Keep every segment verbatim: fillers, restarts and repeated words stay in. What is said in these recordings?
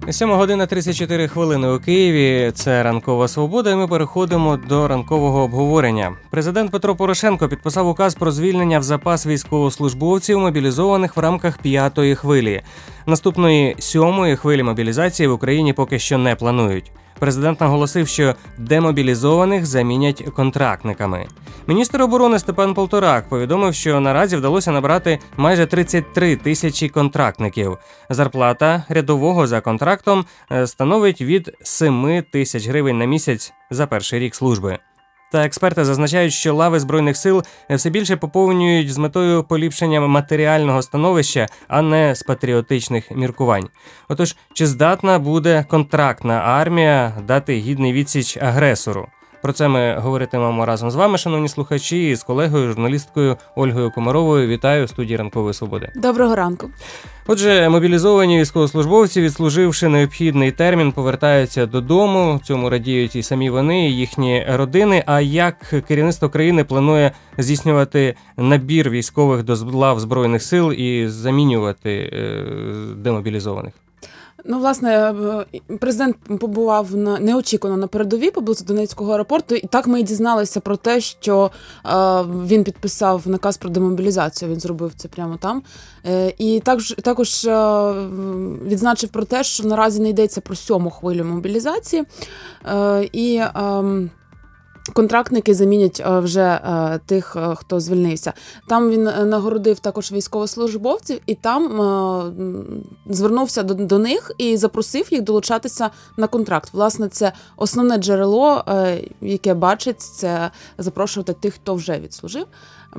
сьома година тридцять чотири хвилини у Києві. Це «Ранкова свобода», і ми переходимо до ранкового обговорення. Президент Петро Порошенко підписав указ про звільнення в запас військовослужбовців, мобілізованих в рамках п'ятої хвилі. Наступної сьомої хвилі мобілізації в Україні поки що не планують. Президент наголосив, що демобілізованих замінять контрактниками. Міністр оборони Степан Полторак повідомив, що наразі вдалося набрати майже тридцять три тисячі контрактників. Зарплата рядового за контрактом становить від семи тисяч гривень на місяць за перший рік служби. Та експерти зазначають, що лави Збройних сил все більше поповнюють з метою поліпшення матеріального становища, а не з патріотичних міркувань. Отож, чи здатна буде контрактна армія дати гідний відсіч агресору? Про це ми говоритимемо разом з вами, шановні слухачі, і з колегою, журналісткою Ольгою Комаровою. Вітаю в студії «Ранкової свободи». Доброго ранку. Отже, мобілізовані військовослужбовці, відслуживши необхідний термін, повертаються додому. Цьому радіють і самі вони, і їхні родини. А як керівництво країни планує здійснювати набір військових до лав Збройних сил і замінювати е, демобілізованих? Ну, власне, президент побував на неочікувано на передовій поблизу Донецького аеропорту, і так ми і дізналися про те, що е, він підписав наказ про демобілізацію, він зробив це прямо там. Е, і також, також е, відзначив про те, що наразі не йдеться про сьому хвилю мобілізації, е, і е, контрактники замінять вже тих, хто звільнився. Там він нагородив також військовослужбовців і там звернувся до, до них і запросив їх долучатися на контракт. Власне, це основне джерело, яке бачить, це запрошувати тих, хто вже відслужив,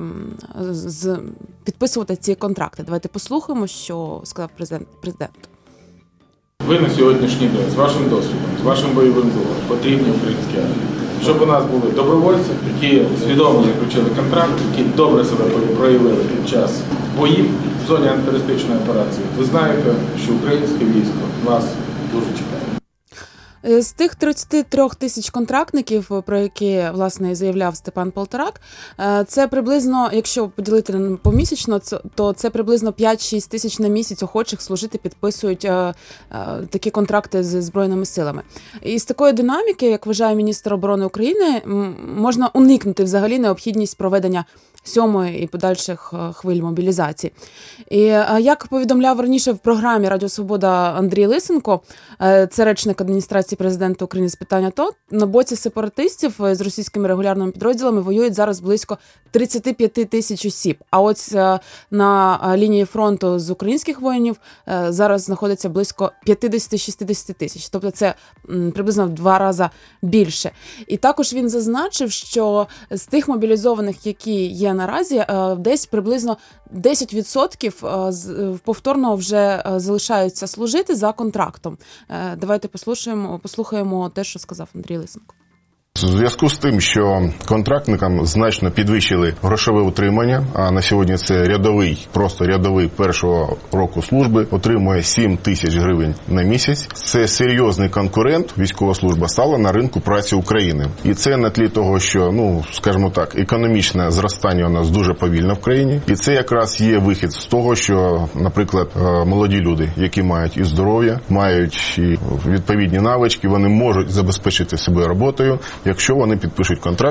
з, підписувати ці контракти. Давайте послухаємо, що сказав президент. президент. Ви на сьогоднішній день, з вашим досвідом, з вашим бойовим духом, потрібні українській армії. Щоб у нас були добровольці, які свідомо заключили контракт, які добре себе проявили під час боїв в зоні антитерористичної операції. Ви знаєте, що українське військо вас дуже чекає. З тих тридцяти трьох тисяч контрактників, про які, власне, заявляв Степан Полторак, це приблизно, якщо поділити помісячно, то це приблизно п'ять-шість тисяч на місяць охочих служити підписують такі контракти з Збройними силами. І з такої динаміки, як вважає міністр оборони України, можна уникнути взагалі необхідність проведення сьомої і подальших хвиль мобілізації. І як повідомляв раніше в програмі «Радіо Свобода» Андрій Лисенко, це речник адміністрації президента України з питань АТО, на боці сепаратистів з російськими регулярними підрозділами воюють зараз близько тридцять п'ять тисяч осіб. А ось на лінії фронту з українських воїнів зараз знаходиться близько п'ятдесят-шістдесят тисяч. Тобто це приблизно в два рази більше. І також він зазначив, що з тих мобілізованих, які є наразі, десь приблизно десять відсотків повторно вже залишаються служити за контрактом. Давайте послухаємо, послухаємо те, що сказав Андрій Лисенко. У зв'язку з тим, що контрактникам значно підвищили грошове утримання, а на сьогодні це рядовий, просто рядовий першого року служби, отримує сім тисяч гривень на місяць. Це серйозний конкурент, військова служба стала на ринку праці України. І це на тлі того, що, ну, скажімо так, економічне зростання у нас дуже повільно в країні. І це якраз є вихід з того, що, наприклад, молоді люди, які мають і здоров'я, мають і відповідні навички, вони можуть забезпечити себе роботою, якщо вони підпишуть контракт.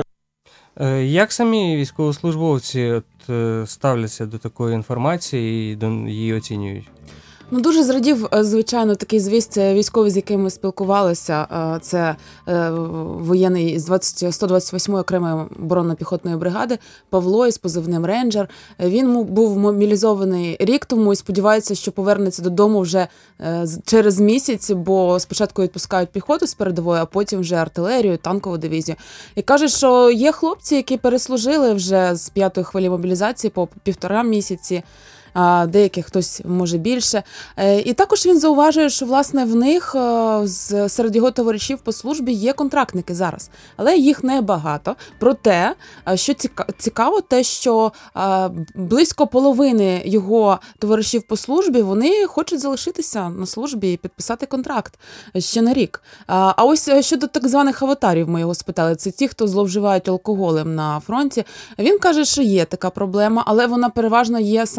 Як самі військовослужбовці от, ставляться до такої інформації і до її оцінюють? Ну, дуже зрадів, звичайно, такий звіст військовий, з яким ми спілкувалися. Це воєнний з сто двадцять восьмої окремої оборонно-піхотної бригади Павло із позивним «Рейнджер». Він був мобілізований рік тому і сподівається, що повернеться додому вже через місяць, бо спочатку відпускають піхоту з передової, а потім вже артилерію, танкову дивізію. І каже, що є хлопці, які переслужили вже з п'ятої хвилі мобілізації по півтора місяці, деяких хтось може більше. І також він зауважує, що, власне, в них серед його товаришів по службі є контрактники зараз, але їх небагато. Проте, що цікаво, те, що близько половини його товаришів по службі, вони хочуть залишитися на службі і підписати контракт ще на рік. А ось щодо так званих аватарів, ми його спитали, це ті, хто зловживають алкоголем на фронті. Він каже, що є така проблема, але вона переважно є саме, власне,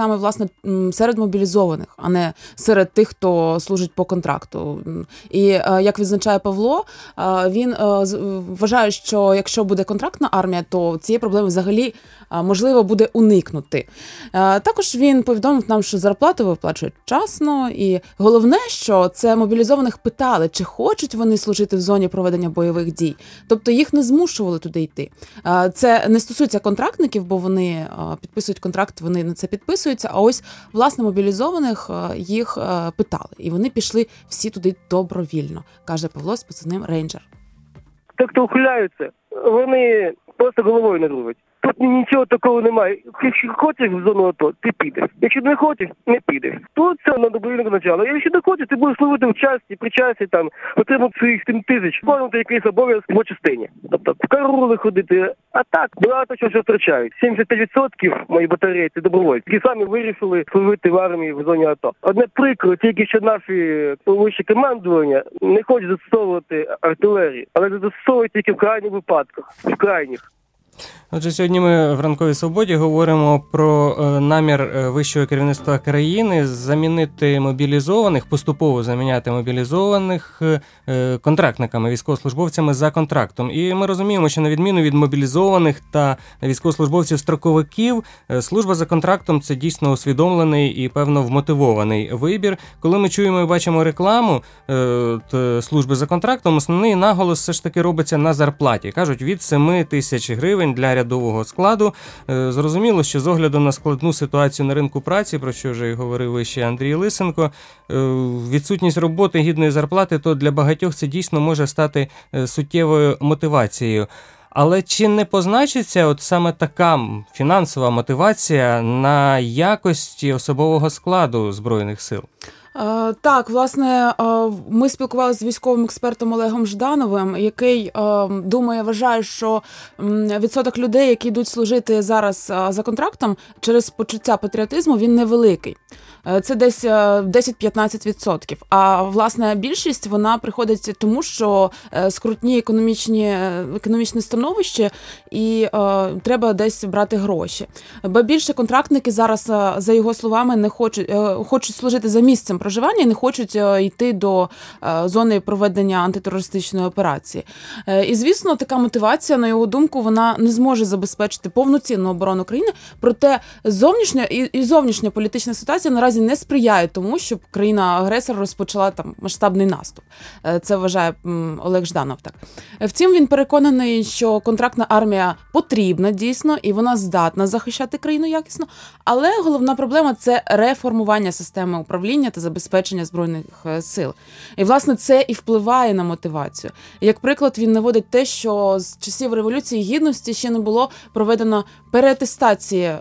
м, серед мобілізованих, а не серед тих, хто служить по контракту. М, І е, як відзначає Павло, е, він е, з- вважає, що якщо буде контрактна армія, то цієї проблеми взагалі е, можливо буде уникнути. Е, Також він повідомив нам, що зарплату виплачують вчасно, і головне, що це мобілізованих питали, чи хочуть вони служити в зоні проведення бойових дій. Тобто їх не змушували туди йти. Е, Це не стосується контрактників, бо вони е, підписують контракт, вони на це підписуються. А ось власне мобілізованих е, їх е, питали, і вони пішли всі туди добровільно, каже Павло з позивним «Рейнджер». Ті, хто ухиляються, вони просто головою не рулять. Тут нічого такого немає. Якщо хочеш в зону АТО, ти підеш. Якщо не хочеш, не підеш. Тут це на добровільне начало. Якщо не хочеш, ти будеш служити в часті, при часі, там, отримати своїх сім тисяч, виконувати якийсь обов'язок в частині. Тобто в караули ходити, а так, багато чого що втрачають. сімдесят п'ять відсотків моїх батареї – це добровольці, які самі вирішили служити в армії в зоні АТО. Одне прикро, тільки що наші вищі командування не хочуть застосовувати артилерію, але застосовують тільки в крайніх випадках, в крайніх. Отже, сьогодні ми в «Ранковій свободі» говоримо про е, намір е, вищого керівництва країни замінити мобілізованих, поступово заміняти мобілізованих е, контрактниками, військовослужбовцями за контрактом. І ми розуміємо, що на відміну від мобілізованих та військовослужбовців-строковиків, е, служба за контрактом – це дійсно усвідомлений і, певно, вмотивований вибір. Коли ми чуємо і бачимо рекламу е, т, служби за контрактом, основний наголос все ж таки робиться на зарплаті. Кажуть, від семи тисяч гривень для рядового складу. Е, Зрозуміло, що з огляду на складну ситуацію на ринку праці, про що вже й говорив вище Андрій Лисенко, е, відсутність роботи, гідної зарплати, то для багатьох це дійсно може стати е, суттєвою мотивацією. Але чи не позначиться от саме така фінансова мотивація на якості особового складу Збройних сил? Е, Так, власне, е, ми спілкувалися з військовим експертом Олегом Ждановим, який е, думає, вважає, що м, відсоток людей, які йдуть служити зараз е, за контрактом, через почуття патріотизму, він невеликий. Е, Це десь е, десять-п'ятнадцять відсотків. А, власне, більшість, вона приходить тому, що е, скрутні економічні, е, економічне становище і е, треба десь брати гроші. Ба більше контрактники зараз, е, за його словами, не хочуть, е, хочуть служити за місцем проживання і не хочуть е, йти до е, зони проведення антитерористичної операції. Е, І, звісно, така мотивація, на його думку, вона не зможе забезпечити повноцінну оборону країни, проте зовнішня і, і зовнішня політична ситуація наразі не сприяє тому, щоб країна-агресор розпочала там масштабний наступ. Е, Це вважає м, Олег Жданов так. Е, Втім, він переконаний, що контрактна армія потрібна дійсно, і вона здатна захищати країну якісно, але головна проблема – це реформування системи управління та забезпечення Збройних е, сил. І, власне, це і впливає на мотивацію. Як приклад, він наводить те, що з часів Революції Гідності ще не було проведено переатестації е,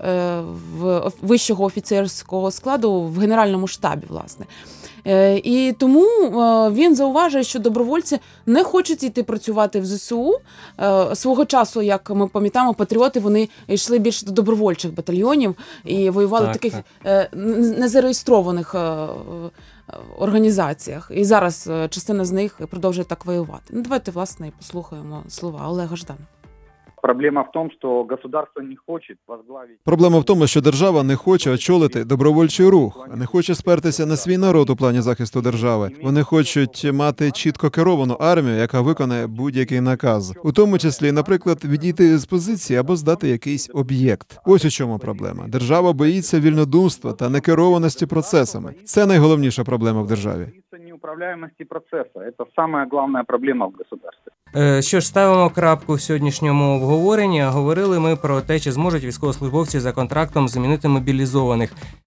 в вищого офіцерського складу в Генеральному штабі, власне. Е, І тому е, він зауважує, що добровольці не хочуть йти працювати в ЗСУ. Е, Свого часу, як ми пам'ятаємо, патріоти, вони йшли більше до добровольчих батальйонів і воювали Так, в таких так. е, н- незареєстрованих е, е, організаціях. І зараз е, частина з них продовжує так воювати. Ну, давайте, власне, і послухаємо слова Олега Ждана. Проблема в том, что государство не хочет возглавить... Проблема в тому, що держава не хоче очолити добровольчий рух, не хоче спертися на свій народ у плані захисту держави. Вони хочуть мати чітко керовану армію, яка виконає будь-який наказ, у тому числі, наприклад, відійти з позиції або здати якийсь об'єкт. Ось у чому проблема. Держава боїться вільнодумства та некерованості процесами. Це найголовніша проблема в державі. Боится неуправляемости процесса. Это самая главная проблема в государстве. Е, Що ж, ставимо крапку в сьогоднішньому обговоренні. Говорили ми про те, чи зможуть військовослужбовці за контрактом замінити мобілізованих.